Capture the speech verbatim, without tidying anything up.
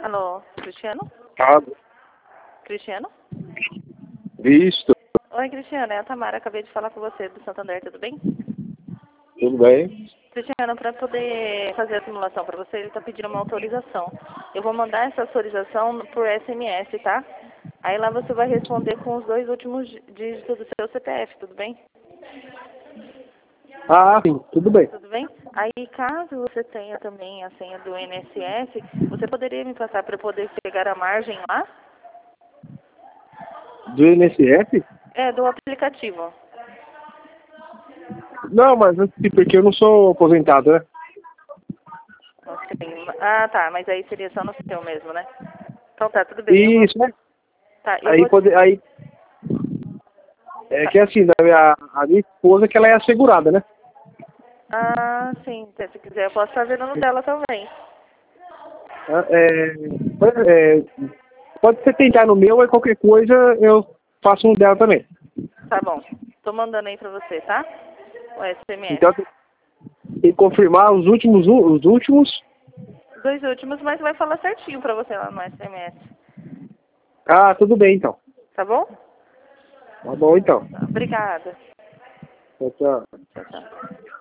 Alô, Cristiano? Tá. Cristiano? Visto. Oi, Cristiano, é a Tamara, acabei de falar com você do Santander, tudo bem? Tudo bem? Cristiano, para poder fazer a simulação para você, ele está pedindo uma autorização. Eu vou mandar essa autorização por S M S, tá? Aí lá você vai responder com os dois últimos dígitos do seu C P F, tudo bem? Ah, sim, tudo bem. Tudo bem? Aí, caso você tenha também a senha do I N S S, você poderia me passar para eu poder pegar a margem lá? Do I N S S? É, do aplicativo. Não, mas assim, porque eu não sou aposentado, né? Assim, ah, tá, mas aí seria só no seu mesmo, né? Então tá, tudo bem. Eu vou... Isso, né? Tá, eu Aí, vou... pode, aí é que assim, a minha, a minha esposa que ela é assegurada, né? Ah, sim, se quiser eu posso fazer no dela também. Ah, É, pode, é, pode você tentar no meu, aí qualquer coisa eu faço um dela também. Tá bom. Tô mandando aí pra você, tá? O S M S. Então, tem que confirmar os últimos, os últimos. Dois últimos, mas vai falar certinho pra você lá no S M S. Ah, tudo bem então. Tá bom? Tá bom então. Obrigada. Tchau, tchau. Tchau, tchau.